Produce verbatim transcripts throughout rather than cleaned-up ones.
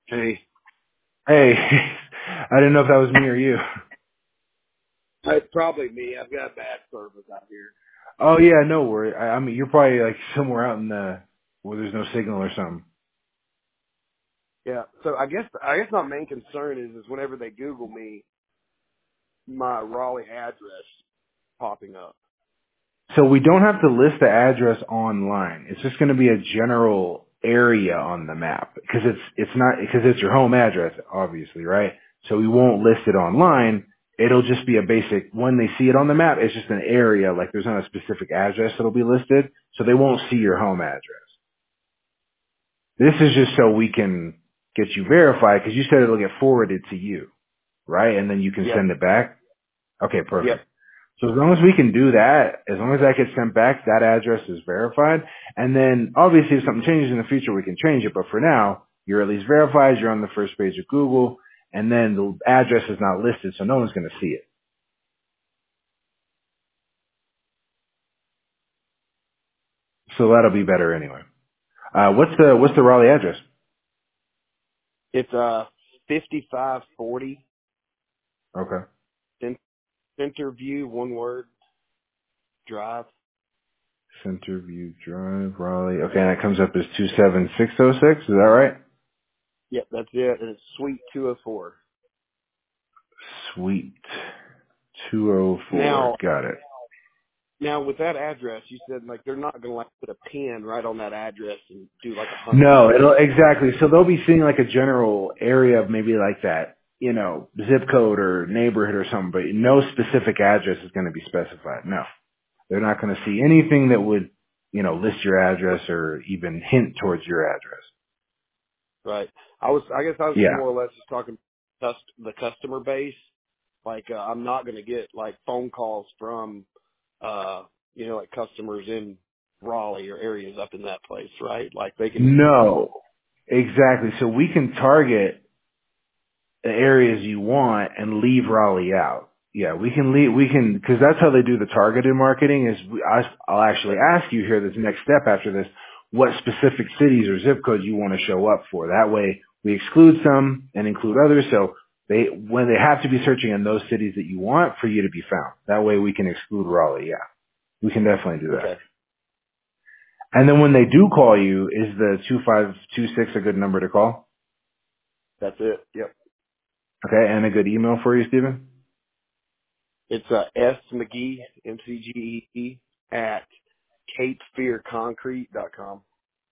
Hey, Hey, I didn't know if that was me or you. it's probably me. I've got bad service out here. Oh yeah, no worry. I, I mean, you're probably like somewhere out in the where there's no signal or something. Yeah. So I guess I guess my main concern is is whenever they Google me, my Raleigh address popping up. So we don't have to list the address online. It's just going to be a general area on the map because it's it's not because it's your home address, obviously, right? So we won't list it online. It'll just be a basic. When they see it on the map, it's just an area. Like there's not a specific address that'll be listed, so they won't see your home address. This is just so we can get you verified because you said it'll get forwarded to you, right? And then you can Yep. send it back. Okay, Yep. perfect. So as long as we can do that, as long as that gets sent back, that address is verified. And then obviously if something changes in the future, we can change it. But for now, you're at least verified. You're on the first page of Google. And then the address is not listed, so no one's going to see it. So that'll be better anyway. Uh, what's the, what's the Raleigh address? It's uh fifty-five forty Okay. Centerview, one word, Drive. Centerview Drive, Raleigh. Okay, and that comes up as two seven six oh six. Is that right? Yep, that's it. And it's Suite two oh four. Sweet. two oh four. Now, Got it. now with that address, you said like they're not gonna like put a pin right on that address and do like a hundred No, it'll miles. exactly. So they'll be seeing like a general area of maybe like that, you know, zip code or neighborhood or something, but no specific address is going to be specified. No, they're not going to see anything that would, you know, list your address or even hint towards your address. Right. I was, I guess I was just Yeah. more or less just talking cust- the customer base. Like, uh, I'm not going to get like phone calls from, uh, you know, like customers in Raleigh or areas up in that place, right? Like they can, No, exactly. So we can target the areas you want and leave Raleigh out. Yeah, we can leave, we can, cause that's how they do the targeted marketing is we, I, I'll actually ask you here this next step after this, what specific cities or zip codes you want to show up for. That way we exclude some and include others. So they, when they have to be searching in those cities that you want for you to be found. That way we can exclude Raleigh. Yeah, we can definitely do that. okay, And then when they do call you, is the two five two six a good number to call? that's it. Yep. Okay. And a good email for you, Stephen? It's, uh, S McGee, M C G E E at cape fear concrete dot com.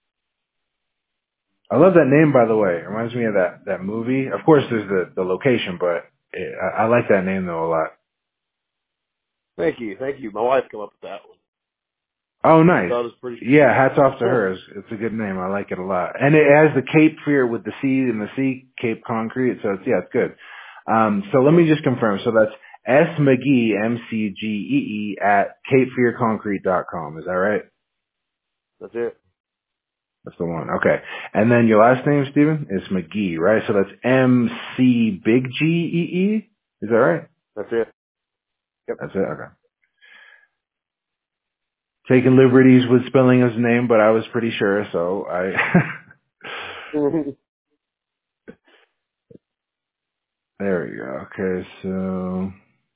I love that name, by the way. It reminds me of that that movie. Of course, there's the the location, but it, I, I like that name though a lot. Thank you. Thank you. My wife come up with that one. Oh, She nice. thought it was pretty Yeah, hats off to cool. her. It's, it's a good name. I like it a lot. And it has the Cape Fear with the C and the C, Cape Concrete. So it's yeah, it's good. Um, so let Yep. me just confirm. So that's S McGee M C G E E at cape fear concrete dot com. Is that right? That's it. That's the one. Okay. And then your last name, Stephen, is McGee, right? So that's M C Big G E E. Is that right? That's it. Yep. That's it. Okay. Taking liberties with spelling his name, but I was pretty sure, so I. There we go. Okay, so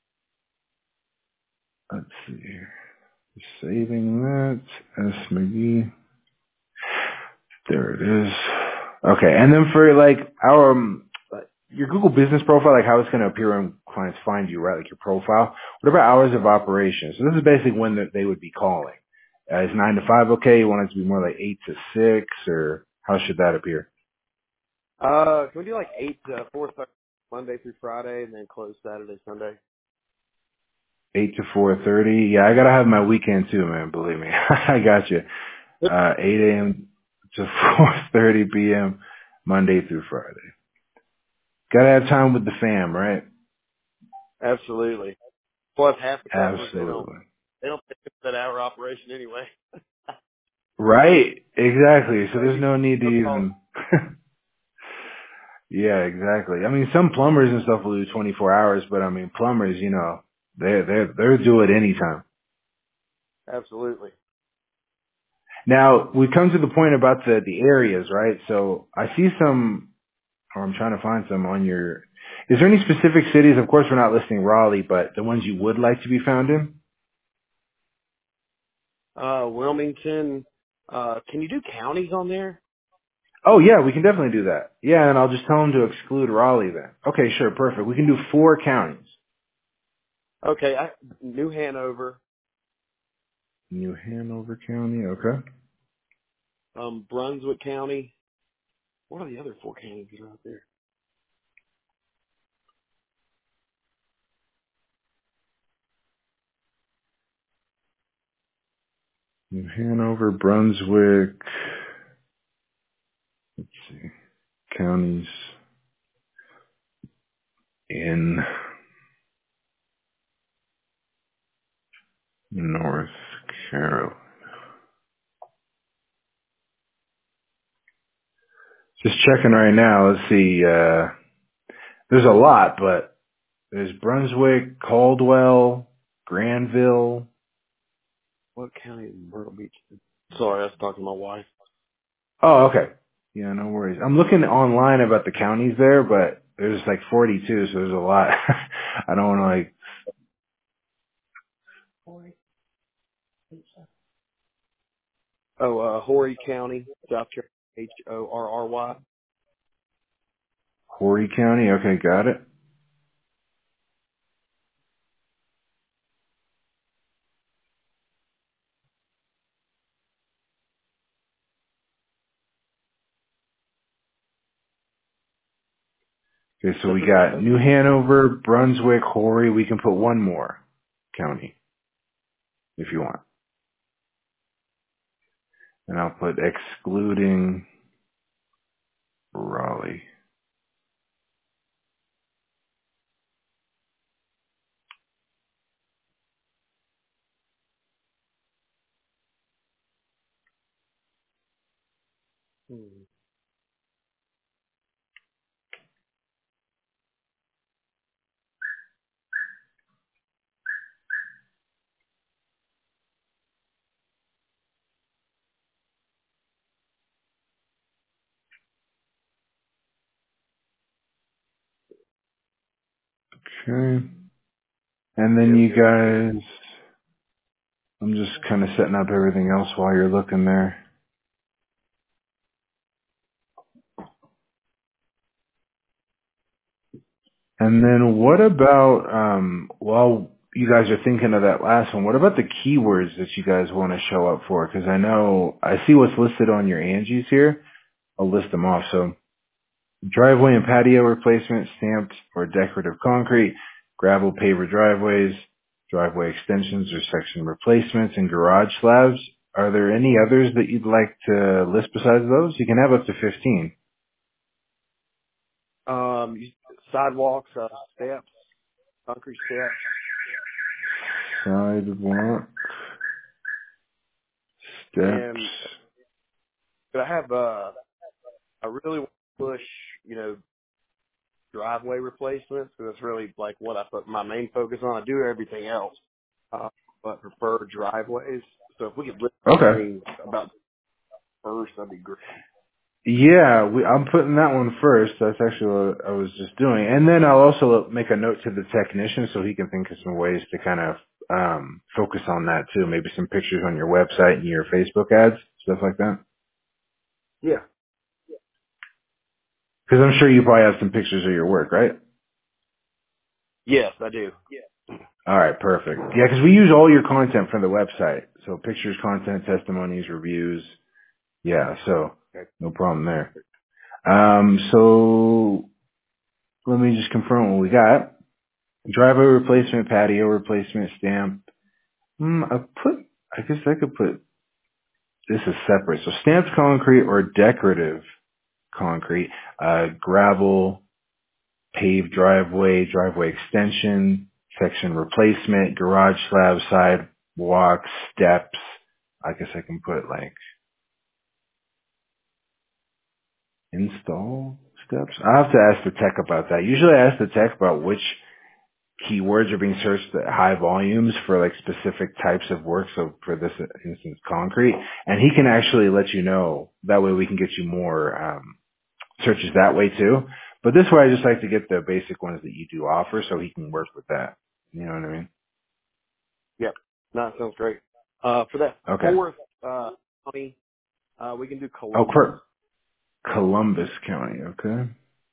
let's see here. Saving that. S. McGee. There it is. Okay, and then for like our um, your Google business profile, like how it's going to appear when clients find you, right? Like your profile. What about hours of operation? So this is basically when that they would be calling. Uh, is nine to five okay? You want it to be more like eight to six, or how should that appear? Uh, can we do like eight to four thirty Monday through Friday, and then close Saturday, Sunday? Eight to four thirty. Yeah, I gotta have my weekend too, man. Believe me, I got you. Yep. Uh, eight a.m. to four thirty p.m. Monday through Friday. Gotta have time with the fam, right? Absolutely. Plus, half the customers they don't Absolutely. they don't pick up that hour operation anyway. Right. Exactly. So So there's you no need to don't call. even. Yeah, exactly. I mean, some plumbers and stuff will do twenty-four hours, but I mean, plumbers, you know, they they they'll do it anytime. Absolutely. Now we come to the point about the the areas, right? So I see some or I'm trying to find some on your. Is there any specific cities? Of course, we're not listing Raleigh, but the ones you would like to be found in. Uh, Wilmington. Uh, can you do counties on there? Oh yeah, we can definitely do that. Yeah, and I'll just tell them to exclude Raleigh then. Okay, sure, perfect. We can do four counties. Okay, I, New Hanover, New Hanover County, okay. um, Brunswick County. What are the other four counties that are out there? New Hanover, Brunswick, let's see, counties in North Carolina. Just checking right now. Let's see, uh, there's a lot, but there's Brunswick, Caldwell, Granville. What county is Myrtle Beach? Sorry, I was talking to my wife. Oh, okay. Yeah, no worries. I'm looking online about the counties there, but there's like forty-two, so there's a lot. I don't want to like Oh, uh, Horry County, South Carolina, H O R R Y. Horry County. Okay, got it. Okay, so we Except for got the, New Hanover, Brunswick, Horry. We can put one more county if you want. And I'll put excluding Raleigh. hmm, Okay. And then yeah, you here. guys, I'm just kind of setting up everything else while you're looking there. And then what about, um, while you guys are thinking of that last one, what about the keywords that you guys want to show up for? Because I know, I see what's listed on your Angie's here. I'll list them off. So driveway and patio replacement, stamped or decorative concrete, gravel paver driveways, driveway extensions or section replacements, and garage slabs. Are there any others that you'd like to list besides those? You can have up to fifteen. Um, sidewalks, uh, steps, concrete steps, Sidewalk, steps. and but I have, uh, I really want to push, you know, driveway replacements because that's really like what I put my main focus on. I do everything else, uh, but prefer driveways. So if we could list Okay. things about first, that'd be great. Yeah, we, I'm putting that one first. That's actually what I was just doing. And then I'll also make a note to the technician so he can think of some ways to kind of um, focus on that too. Maybe some pictures on your website and your Facebook ads, stuff like that. Yeah. Because I'm sure you probably have some pictures of your work, right? Yes, I do. All right, perfect. Yeah, because we use all your content from the website. So pictures, content, testimonies, reviews. Yeah, so Okay. no problem there. Um, so let me just confirm what we got. Driveway replacement, patio replacement, stamp. Hmm, I put, I guess I could put this as separate. So stamped concrete or decorative concrete, uh, gravel, paved driveway, driveway extension, section replacement, garage slab, sidewalk, steps. I guess I can put like install steps. I have to ask the tech about that. Usually I ask the tech about which keywords are being searched at high volumes for like specific types of work. So for this instance, concrete, and he can actually let you know. That way we can get you more um, searches that way too. But this way, I just like to get the basic ones that you do offer, so he can work with that. You know what I mean? Yep. No, that sounds great. Uh, for that Okay. fourth uh, county, uh, we can do Oh, Columbus. per Columbus County. Okay.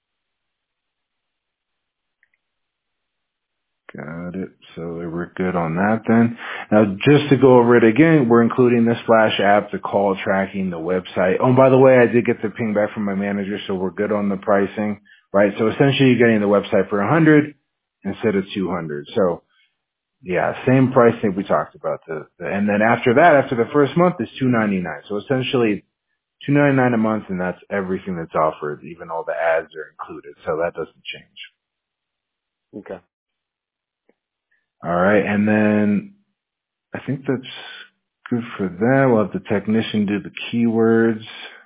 Got it. So we're good on that then. Now, just to go over it again, we're including the Splash app, the call tracking, the website. Oh, and by the way, I did get the ping back from my manager, so we're good on the pricing, right? So essentially, you're getting the website for one hundred instead of two hundred. So yeah, same pricing we talked about. The, the and then after that, after the first month, is two ninety-nine. So essentially, two ninety-nine a month, and that's everything that's offered. Even all the ads are included, so that doesn't change. Okay. All right, and then I think that's good for that. We'll have the technician do the keywords.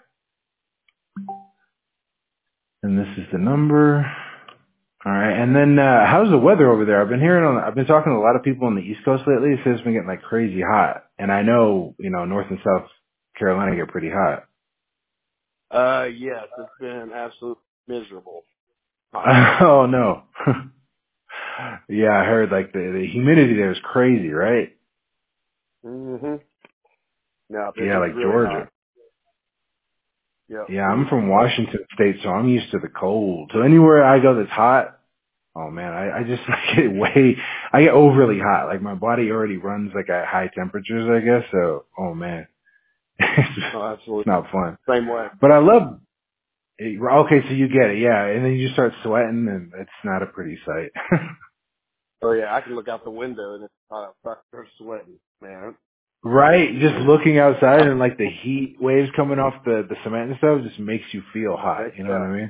And this is the number. All right. And then, uh, how's the weather over there? I've been hearing on, I've been talking to a lot of people on the East Coast lately. It says it's been getting like crazy hot. And I know, you know, North and South Carolina get pretty hot. Uh, yes, it's been absolutely miserable. Hot. Oh no. Yeah, I heard like the, the humidity there is crazy, right? hmm No, it, Yeah, it's like really Georgia. hot. Yep. Yeah, I'm from Washington State, so I'm used to the cold. So anywhere I go that's hot, oh man, I, I just I get way, I get overly hot. Like my body already runs like at high temperatures, I guess. So, oh man, it's, No, it's absolutely. not fun. Same way. But I love. It. Okay, so you get it, yeah, and then you just start sweating, and it's not a pretty sight. Oh yeah, I can look out the window and it's uh, I start sweating, man. Right, just Yeah. looking outside and like the heat waves coming off the the cement and stuff just makes you feel hot. Heck You know what yeah. I mean?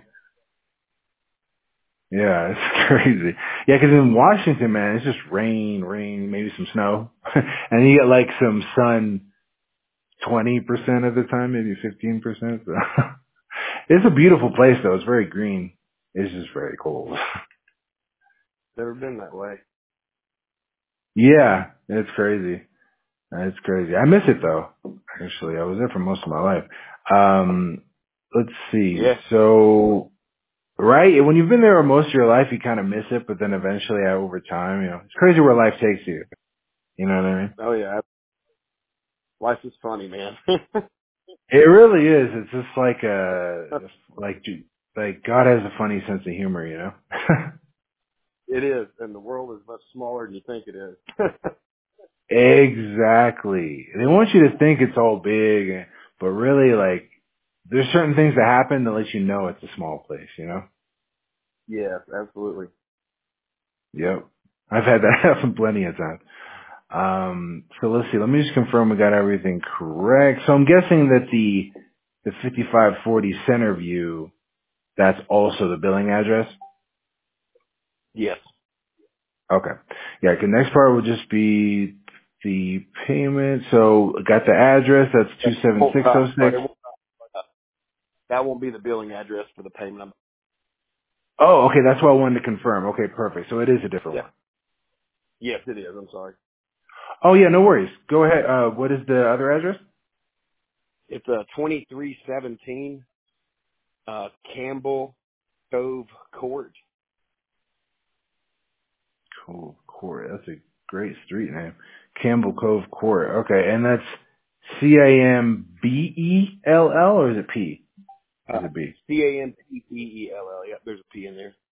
Yeah, it's crazy. Yeah, 'cause in Washington, man, it's just rain, rain, maybe some snow, and you get like some sun twenty percent of the time, maybe fifteen percent. So. It's a beautiful place though. It's very green. It's just very cold. Never been that way. Yeah, it's crazy. It's crazy. I miss it though. Actually, I was there for most of my life. Um, let's see. Yeah. So, right, when you've been there most of your life, you kind of miss it, but then eventually, uh, over time, you know, it's crazy where life takes you. You know what I mean? Oh yeah. Life is funny, man. It really is. It's just like uh like like God has a funny sense of humor, you know. It is, and the world is much smaller than you think it is. Exactly. They want you to think it's all big, but really, like, there's certain things that happen that let you know it's a small place, you know? Yes, absolutely. Yep. I've had that happen plenty of times. Um, so let's see. Let me just confirm we got everything correct. So I'm guessing that the the fifty-five forty Centerview, that's also the billing address? Yes. Okay. Yeah, the next part would just be the payment. So got the address. That's Oh, uh, but it two seven six oh six. won't, uh, that won't be the billing address for the payment. I'm, Oh, okay. That's what I wanted to confirm. Okay, perfect. So it is a different yeah. one. Yes, it is. I'm sorry. Oh, yeah, no worries. Go ahead. Uh, what is the other address? It's uh, twenty-three seventeen uh, Campbell Cove Court. Cove Court. That's a great street name. Campbell Cove Court. Okay, and that's C A M B E L L or is it P? Or Uh, is it B? C A M P E E L L. Yep, there's a P in there.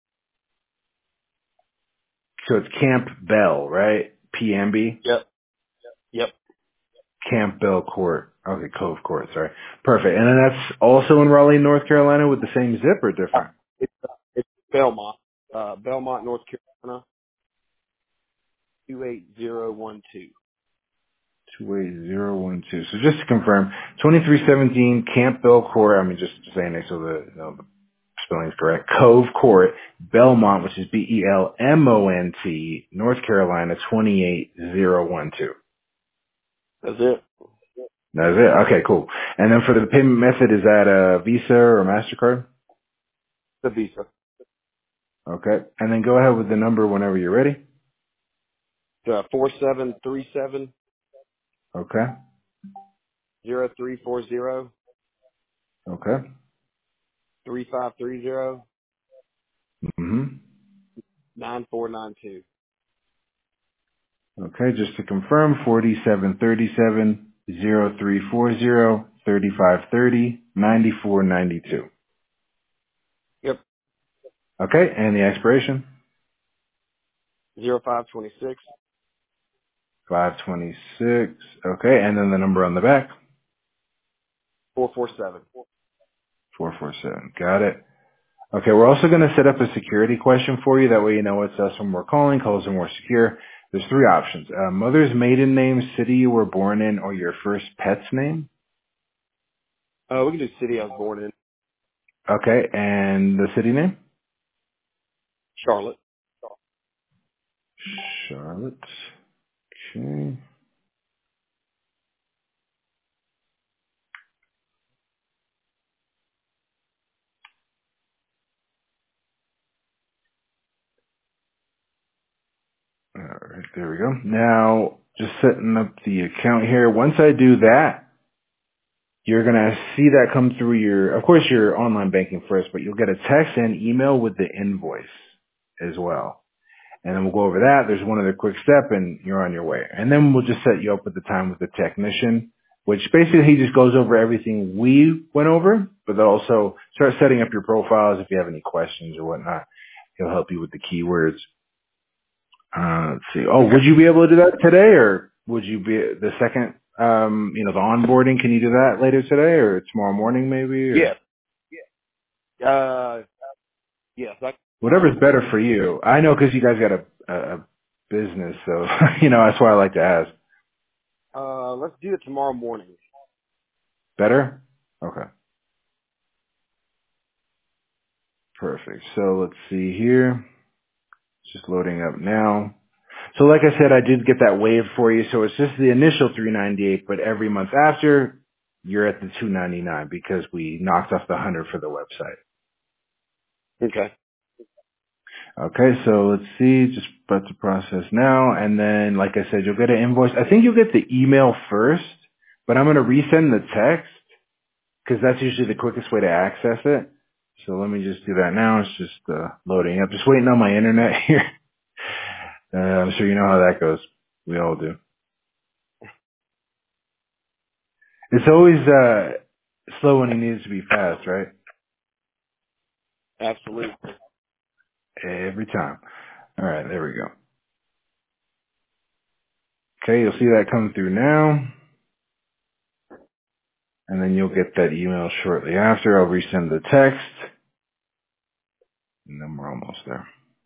So it's Camp Bell, right? P M B? Yep. Yep. Camp Bell Court. Okay, Cove Court, sorry. Perfect. And then that's also in Raleigh, North Carolina with the same zip or Uh, different? it's uh, it's Belmont, uh, Belmont, North Carolina, two eight zero one two. two eight zero one two. So just to confirm, twenty-three seventeen Camp Bell Court, I mean, just saying it so the, you know, the spelling is correct, Cove Court, Belmont, which is B E L M O N T, North Carolina, two eight zero one two. That's it. That's it? Okay, cool. And then for the payment method, is that a Visa or MasterCard? The Visa. Okay. And then go ahead with the number whenever you're ready. Uh, four seven three seven Okay. zero three four zero Okay. three five three zero Mm-hmm. nine four nine two. Okay, just to confirm, forty-seven thirty-seven zero three four zero thirty-five thirty ninety-four ninety-two. Yep. Okay, and the expiration? Zero five twenty six five twenty-six. Okay, and then the number on the back? four four seven. four four seven. Got it. Okay, we're also going to set up a security question for you. That way you know it's us when we're calling. Calls are more secure. There's three options. Uh, mother's maiden name, city you were born in, or your first pet's name. Uh, we can do city I was born in. Okay, and the city name? Charlotte. Charlotte. Okay. All right, there we go. Now, just setting up the account here. Once I do that, you're going to see that come through your, of course, your online banking first, but you'll get a text and email with the invoice as well. And then we'll go over that. There's one other quick step and you're on your way. And then we'll just set you up with the time with the technician, which basically he just goes over everything we went over, but they'll also start setting up your profiles if you have any questions or whatnot. He'll help you with the keywords. Uh, let's see. Oh, Okay. would you be able to do that today, or would you be the second, um, you know, the onboarding? Can you do that later today or tomorrow morning maybe, or Yes. Uh, yes. I, whatever's better for you? I know because you guys got a, a, a business, so, you know, that's why I like to ask. uh, let's do it tomorrow morning. Better? Okay. Perfect. So let's see here. It's just loading up now. So like I said, I did get that waived for you. So it's just the initial three ninety-eight, but every month after, you're at the two ninety-nine because we knocked off the one hundred for the website. Okay. Okay, so let's see, just about to process now, and then, like I said, you'll get an invoice. I think you'll get the email first, but I'm going to resend the text, because that's usually the quickest way to access it. So let me just do that now. It's just uh, loading up. Just waiting on my internet here. Uh, I'm sure you know how that goes. We all do. It's always uh, slow when it needs to be fast, right? Absolutely. Every time. All right, there we go. Okay, you'll see that come through now. And then you'll get that email shortly after. I'll resend the text. And then we're almost there.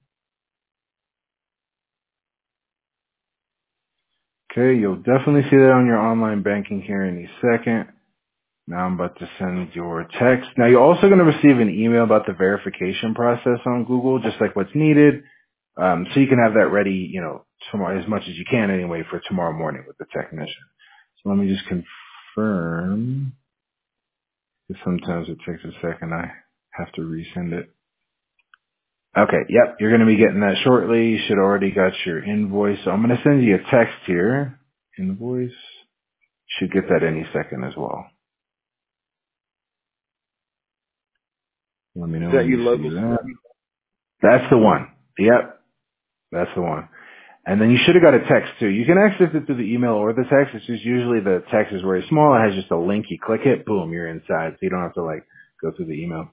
Okay, you'll definitely see that on your online banking here in a second. Now I'm about to send your text. Now you're also going to receive an email about the verification process on Google, just like what's needed. Um, so you can have that ready, you know, tomorrow, as much as you can anyway for tomorrow morning with the technician. So let me just confirm. Because sometimes it takes a second. I have to resend it. Okay, yep, you're going to be getting that shortly. You should already got your invoice. So I'm going to send you a text here. Invoice. Should get that any second as well. Let me Is know that when you you see local? that. That's the one. Yep, that's the one. And then you should have got a text too. You can access it through the email or the text. It's just usually the text is very small. It has just a link. You click it, boom, you're inside. So you don't have to like go through the email.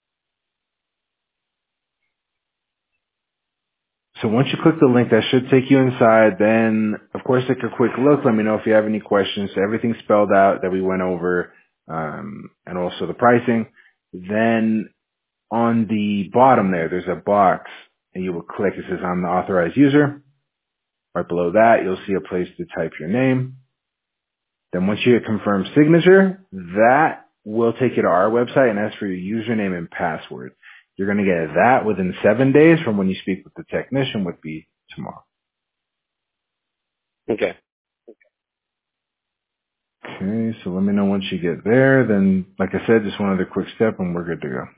So once you click the link, that should take you inside. Then, of course, take a quick look. Let me know if you have any questions. So everything's spelled out that we went over, um, and also the pricing. Then on the bottom there, there's a box, and you will click. It says, I'm the authorized user. Right below that, you'll see a place to type your name. Then once you hit confirm signature, that will take you to our website and ask for your username and password. You're going to get that within seven days from when you speak with the technician, would be tomorrow. Okay. Okay, so let me know once you get there. Then, like I said, just one other quick step and we're good to go.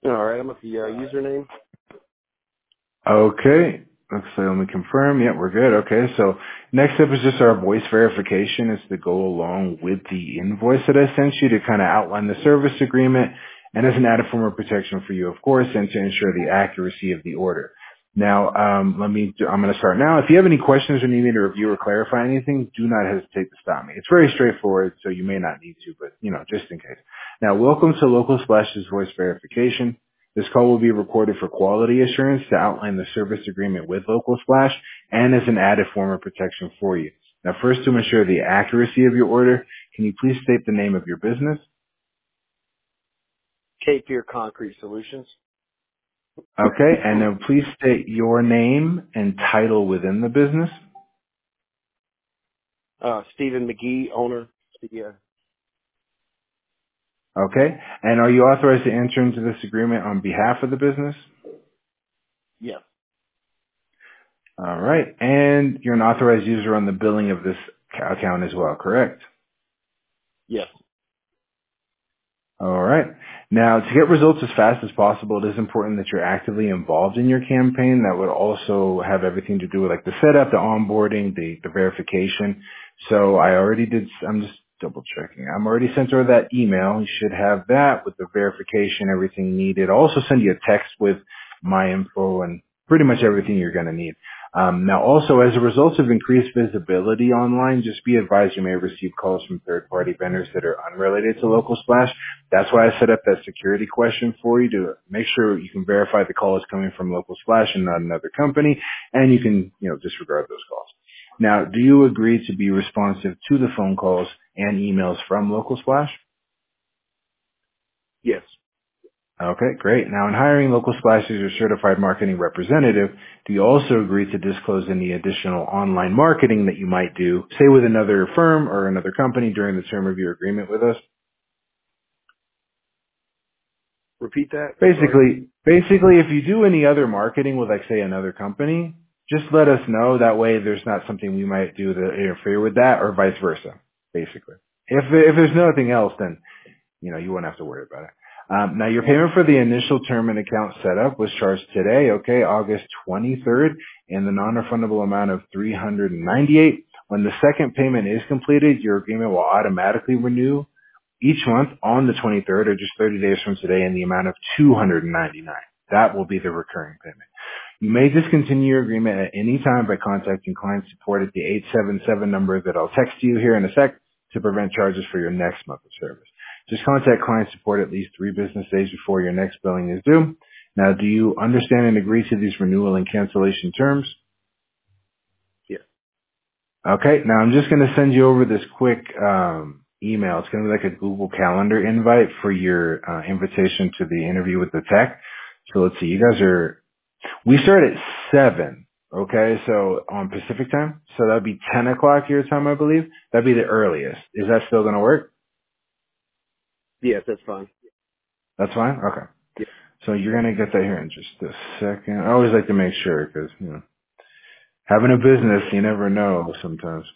All right, I'm at the uh, username. Okay. Looks like, let me confirm. Yeah, we're good. Okay. So next step is just our voice verification. It's to go along with the invoice that I sent you to kind of outline the service agreement and as an added form of protection for you, of course, and to ensure the accuracy of the order. Now, um, let me, I'm going to start now. If you have any questions or need me to review or clarify anything, do not hesitate to stop me. It's very straightforward, so you may not need to, but, you know, just in case. Now, welcome to Local Splash's voice verification. This call will be recorded for quality assurance to outline the service agreement with Local Splash and as an added form of protection for you. Now, first, to ensure the accuracy of your order, can you please state the name of your business? Cape Fear Concrete Solutions. Okay, and then please state your name and title within the business. uh, Stephen McGee, owner. Yeah. Okay, and are you authorized to enter into this agreement on behalf of the business? Yes. All right, and you're an authorized user on the billing of this ca- account as well, correct? Yes. All right. Now, to get results as fast as possible, it is important that you're actively involved in your campaign. That would also have everything to do with like the setup, the onboarding, the, the verification. So I already did, I'm just double checking. I'm already sent her that email. You should have that with the verification, everything needed. I'll also send you a text with my info and pretty much everything you're going to need. Um, now also, as a result of increased visibility online, just be advised you may receive calls from third-party vendors that are unrelated to Local Splash. That's why I set up that security question for you to make sure you can verify the call is coming from Local Splash and not another company, and you can, you know, disregard those calls. Now, do you agree to be responsive to the phone calls and emails from Local Splash? Yes. Okay, great. Now, in hiring Local Splash as your certified marketing representative, do you also agree to disclose any additional online marketing that you might do, say with another firm or another company during the term of your agreement with us? Repeat that. I'm sorry. Basically, basically, if you do any other marketing with, like, say, another company, just let us know. That way, there's not something we might do to interfere with that, or vice versa. Basically, if if there's nothing else, then you know you won't have to worry about it. Um, now, your payment for the initial term and account setup was charged today, okay, August twenty-third, in the non-refundable amount of three hundred ninety-eight. When the second payment is completed, your agreement will automatically renew each month on the twenty-third, or just thirty days from today, in the amount of two hundred ninety-nine. That will be the recurring payment. You may discontinue your agreement at any time by contacting client support at the eight seven seven number that I'll text you here in a sec to prevent charges for your next month of service. Just contact client support at least three business days before your next billing is due. Now, do you understand and agree to these renewal and cancellation terms? Yes. Okay, now I'm just going to send you over this quick um, email. It's going to be like a Google Calendar invite for your uh, invitation to the interview with the tech. So let's see, you guys are, we start at seven, okay, so on Pacific time. So that'd be ten o'clock your time, I believe. That'd be the earliest. Is that still going to work? Yes, that's fine. That's fine? Okay. Yes. So you're going to get that here in just a second. I always like to make sure because, you know, having a business, you never know sometimes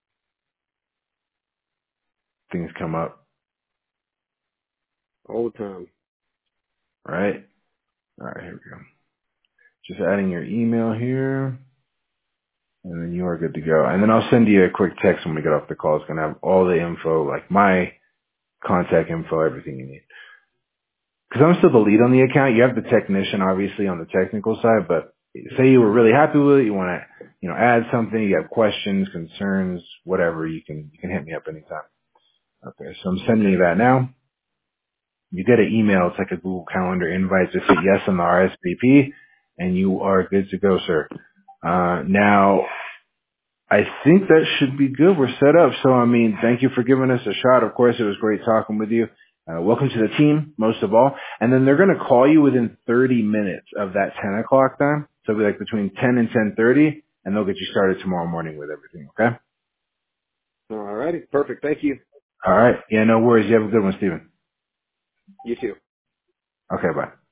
things come up, All the time. right? All right, here we go. Just adding your email here, and then you are good to go. And then I'll send you a quick text when we get off the call. It's going to have all the info, like my contact info, everything you need. Because I'm still the lead on the account. You have the technician, obviously, on the technical side, but say you were really happy with it, you want to, you know, add something, you have questions, concerns, whatever, you can, you can hit me up anytime. Okay, so I'm sending you that now. You get an email. It's like a Google Calendar invite. Just hit yes on the R S V P, and you are good to go, sir. Uh, now, I think that should be good. We're set up. So, I mean, thank you for giving us a shot. Of course, it was great talking with you. Uh, welcome to the team, most of all. And then they're going to call you within thirty minutes of that ten o'clock time. So it'll be like between ten and ten thirty, and they'll get you started tomorrow morning with everything, okay? All righty. Perfect. Thank you. All right. Yeah, no worries. You have a good one, Steven. You too. Okay, bye.